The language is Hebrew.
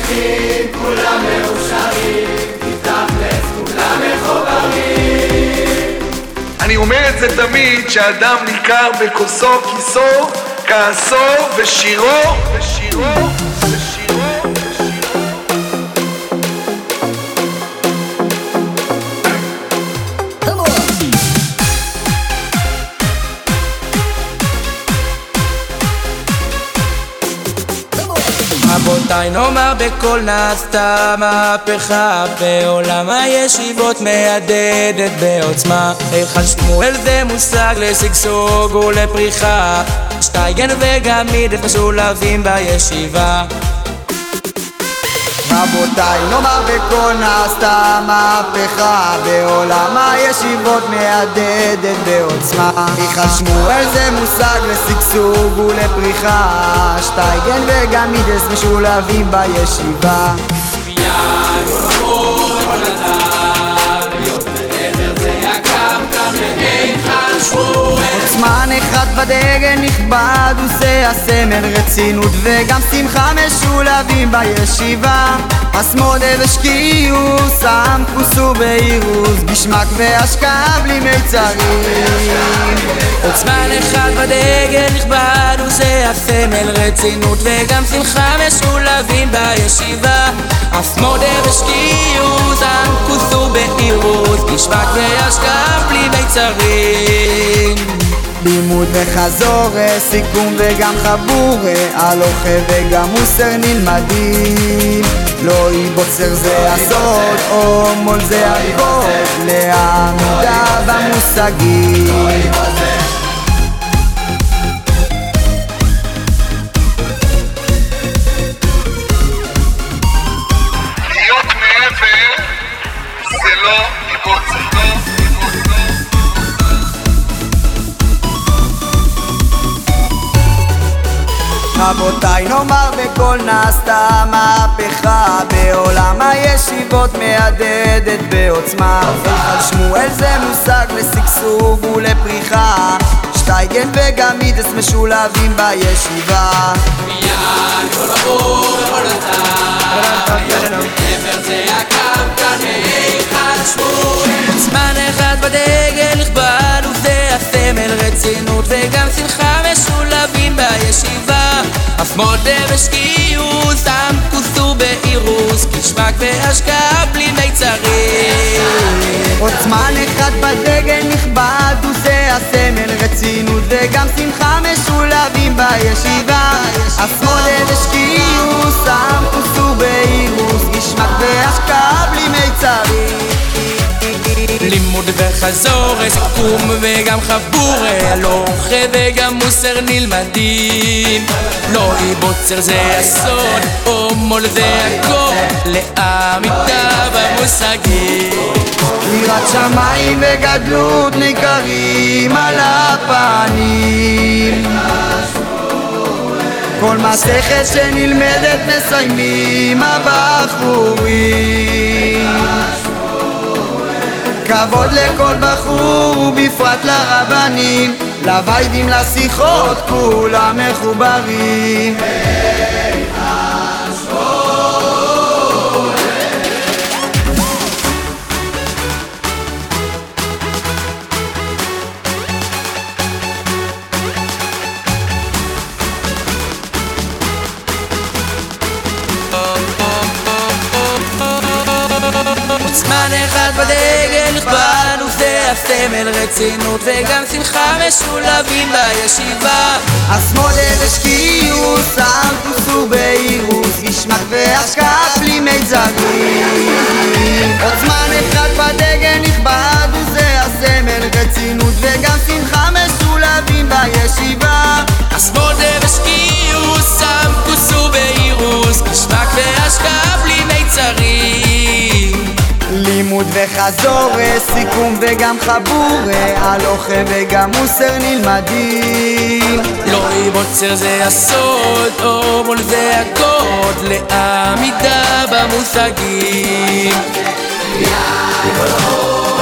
אברכים, כולם מאושרים, תכלס כולם מחוברים. אני אומר את זה תמיד, שאדם ניכר בכוסו, כיסו, כעסו ושירו, ושירו. רבותיי, נאמר בקול, נעשתה מהפכה בעולם הישיבות, מהדהדת בעוצמה. היכל שמואל זה מושג לשגשוג ולפריחה, שטייגן וגם מידס משולבים בישיבה. רבותיי, נאמר בקול, נעשתה מהפכה בעולם הישיבות, מהדהדת בעוצמה. היכל שמואל זה מושג לשגשוג ולפריחה, שטייגן וגם מידס משולבים בישיבה. עוצמן אחד בדגל נכבד, וזה הסמל רצינות וגם שמחה משולבים בישיבה. אסמודה ושקיעוס, עמקוס ובאירוס, גשמק והשקעה בלי מיצרים. עוצמן אחד בדגל נכבד, וזה הסמל רצינות וגם שמחה משולבים בישיבה. אסמודה ושקיעוס, עמקוס ובאירוס, גשמק והשקעה בלי מיצרים. לימוד וחזור, סיכום וגם חבור, הלוכה וגם מוסר נלמדים. לא יבוצר זה הסוד, או מול זה הכל, לעמידה במושגים. להיות מעבר זה לא יבוצר. רבותיי, נאמר בקול, נעשתה מהפכה בעולם הישיבות, מהדהדת בעוצמה. היכל שמואל זה מושג לשגשוג ולפריחה, שטייגן וגם מידס משולבים בישיבה. מיד כל בחור וכל אתר, מעבר זה הקם כאן מהיכל שמואל. עוצמן אחד בדגל נכבד, וזה הסמל רצינות וגם שמחה משולבים בישיבה. אסמודה ושקיעוס, עמקוס ובאירוס, גשמק והשקעה בלי מיצרים. עוצמן אחד בדגל נכבד, וזה הסמל רצינות וגם שמחה משולבים בישיבה. אסמודה ושקיעוס, עמקוס ובאירוס, גשמק והשקעה בלי מיצרים. לימוד וחזור, סיכום וגם חבור, הלוכה וגם מוסר נלמדים. לא יבוצר זה הסוד, או מול זה הכל, לעמידה במושגים. יראת שמיים וגדלות ניכרים על הפנים, כל מסכת שנלמדת מסיימים הבחורים. כבוד לכל בחור ובפרט לרבנים, לוויידים לשיחות כולם מחוברים. עוצמן אחד בדגל נכבד, וזה הסמל רצינות וגם שמחה משולבים בישיבה. אסמודה ושקיעוס, עמקוס ובאירוס, גשמק והשקעה בלי מיצרים. עוצמן אחד בדגל נכבד, וזה הסמל רצינות וגם שמחה משולבים בישיבה. אסמודה ושקיעוס, עמקוס ובאירוס, גשמק והשקעה בלי מיצרים. לימוד וחזור, סיכום וגם חבור, הלוכה וגם מוסר נלמדים. לא יבוצר זה הסוד, או מול זה הקוד, לעמידה במושגים. מיד כל בחור